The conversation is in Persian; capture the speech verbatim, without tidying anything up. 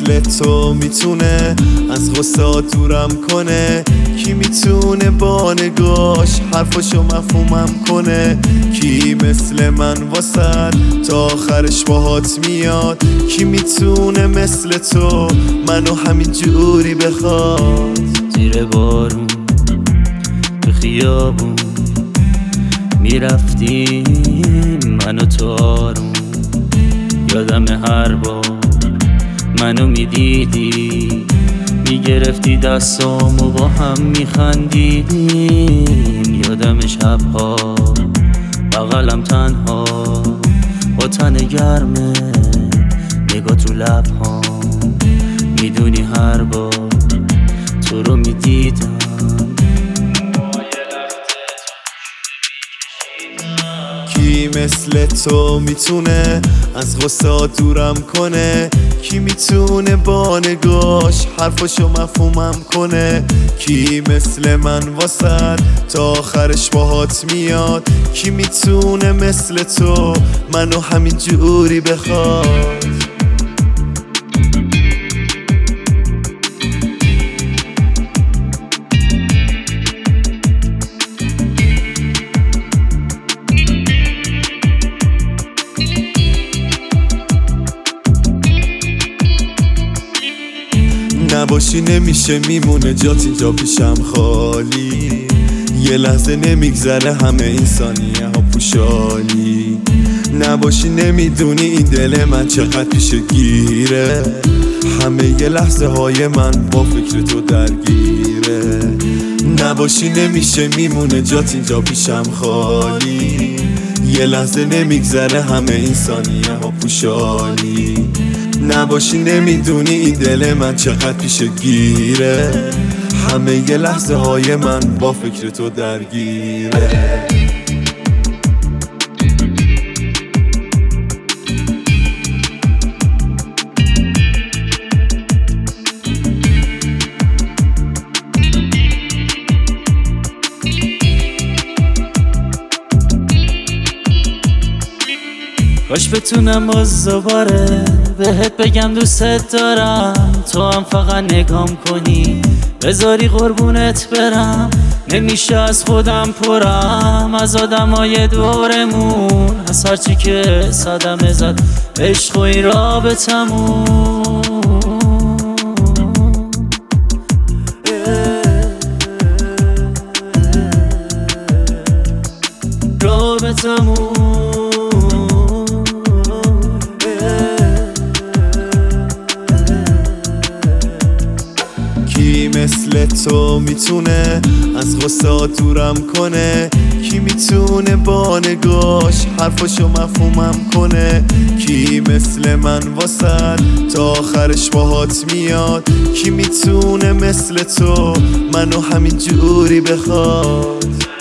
مثل تو میتونه از غصه دورم کنه؟ کی میتونه با نگاش حرفاشو مفهومم کنه؟ کی مثل من واسد تا آخرش باهات میاد؟ کی میتونه مثل تو منو همین جوری بخواد؟ زیر بارون تو خیابون میرفتیم من و تو آروم، یادم هر بار منو میدیدی میگرفتی دستام و با هم میخندیدیم. یادم شبها بغلم تنها با تن گرمه نگات رو لبها، میدونی هر بار تو رو میدیدم کی مثل تو میتونه از غصه دورم کنه؟ کی میتونه با نگاش حرفاشو مفهومم کنه؟ کی مثل من واسد تا آخرش باهات میاد؟ کی میتونه مثل تو منو همین جوری بخواد؟ نباشی نمیشه میمونه جات اینجا پیشم خالی، یه لحظه نمیگذره همه این ثانیه ها پوشالی. نباشی نمیدونی این دل من چقدر پیش گیره، همه یه لحظه های من با فکر تو درگیره. نباشی نمیشه میمونه جات اینجا پیشم خالی، یه لحظه نمیگذره همه این ثانیه ها پوشالی. نباشی نمیدونی این دل من چقدر پیش گیره، همه یه لحظه های من با فکر تو درگیره. کاش بتونم باز دوباره بهت بگم دوست دارم، تو هم فقط نگام کنی بذاری قربونت برم. نمیشه از خودم پرم از آدمای دورمون، از هرچی که صدمه زد عشق و این رابطمون. رابطمون کی مثل تو میتونه از غصه دورم کنه؟ کی میتونه با نگاش حرفاشو مفهومم کنه؟ کی مثل من واسد تا آخرش باهات میاد؟ کی میتونه مثل تو منو همین جوری بخواد؟